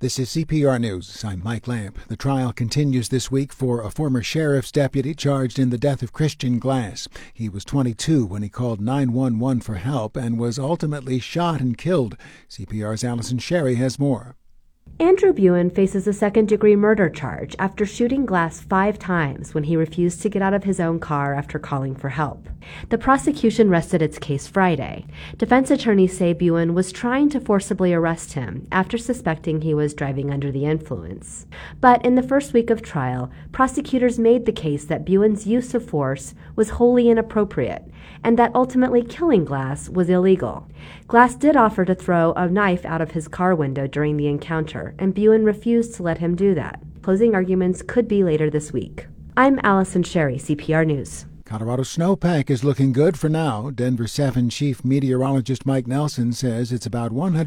This is CPR News. I'm Mike Lamp. The trial continues this week for a former sheriff's deputy charged in the death of Christian Glass. He was 22 when he called 911 for help and was ultimately shot and killed. CPR's Allison Sherry has more. Andrew Buin faces a second-degree murder charge after shooting Glass 5 times when he refused to get out of his own car after calling for help. The prosecution rested its case Friday. Defense attorneys say Buin was trying to forcibly arrest him after suspecting he was driving under the influence. But in the first week of trial, prosecutors made the case that Buin's use of force was wholly inappropriate and that ultimately killing Glass was illegal. Glass did offer to throw a knife out of his car window during the encounter, and Buin refused to let him do that. Closing arguments could be later this week. I'm Allison Sherry, CPR News. Colorado snowpack is looking good for now. Denver 7 Chief Meteorologist Mike Nelson says it's about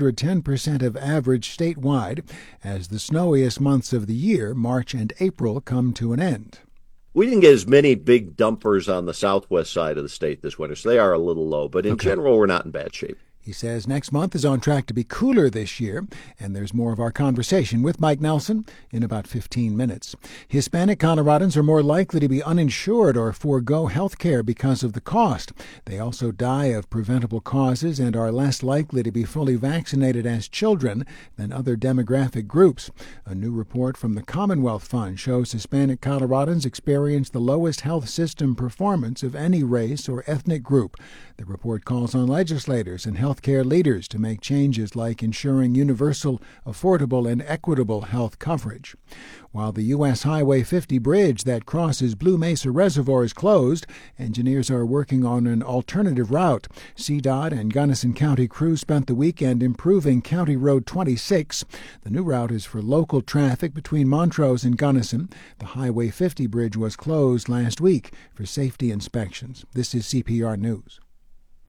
110% of average statewide as the snowiest months of the year, March and April, come to an end. We didn't get as many big dumpers on the southwest side of the state this winter, so they are a little low. But in general, we're not in bad shape. He says next month is on track to be cooler this year, and there's more of our conversation with Mike Nelson in about 15 minutes. Hispanic Coloradans are more likely to be uninsured or forego health care because of the cost. They also die of preventable causes and are less likely to be fully vaccinated as children than other demographic groups. A new report from the Commonwealth Fund shows Hispanic Coloradans experience the lowest health system performance of any race or ethnic group. The report calls on legislators and healthcare leaders to make changes like ensuring universal, affordable, and equitable health coverage. While the U.S. Highway 50 bridge that crosses Blue Mesa Reservoir is closed, engineers are working on an alternative route. CDOT and Gunnison County crews spent the weekend improving County Road 26. The new route is for local traffic between Montrose and Gunnison. The Highway 50 bridge was closed last week for safety inspections. This is CPR News.